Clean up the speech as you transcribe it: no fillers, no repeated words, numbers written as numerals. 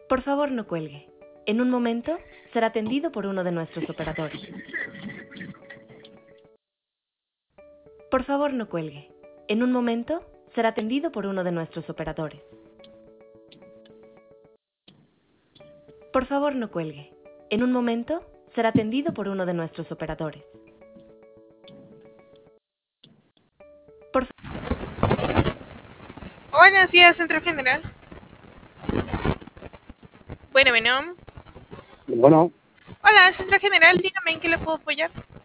Por favor, no cuelgue. En un momento será atendido por uno de nuestros operadores. Por favor, no cuelgue. En un momento será atendido por uno de nuestros operadores. Por favor, no cuelgue. En un momento será atendido por uno de nuestros operadores. Buenos días, Centro General. Bueno. Bueno, Hola, Centro General, dígame en qué le puedo apoyar.